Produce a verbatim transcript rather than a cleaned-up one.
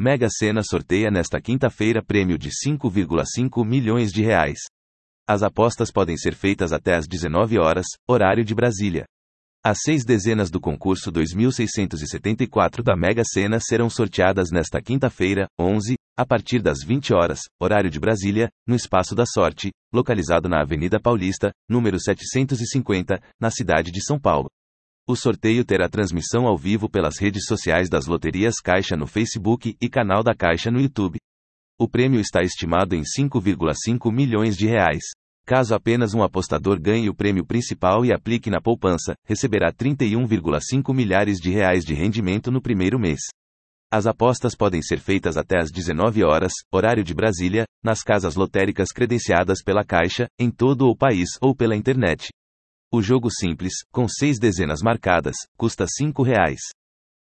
Mega Sena sorteia nesta quinta-feira prêmio de cinco vírgula cinco milhões de reais. As apostas podem ser feitas até às dezenove horas, horário de Brasília. As seis dezenas do concurso dois mil seiscentos e setenta e quatro da Mega Sena serão sorteadas nesta quinta-feira, onze, a partir das vinte horas, horário de Brasília, no Espaço da Sorte, localizado na Avenida Paulista, número setecentos e cinquenta, na cidade de São Paulo. O sorteio terá transmissão ao vivo pelas redes sociais das loterias Caixa no Facebook e canal da Caixa no YouTube. O prêmio está estimado em cinco vírgula cinco milhões de reais. Caso apenas um apostador ganhe o prêmio principal e aplique na poupança, receberá trinta e um vírgula cinco milhares de reais de rendimento no primeiro mês. As apostas podem ser feitas até às dezenove horas, horário de Brasília, nas casas lotéricas credenciadas pela Caixa, em todo o país ou pela internet. O jogo simples, com seis dezenas marcadas, custa cinco reais.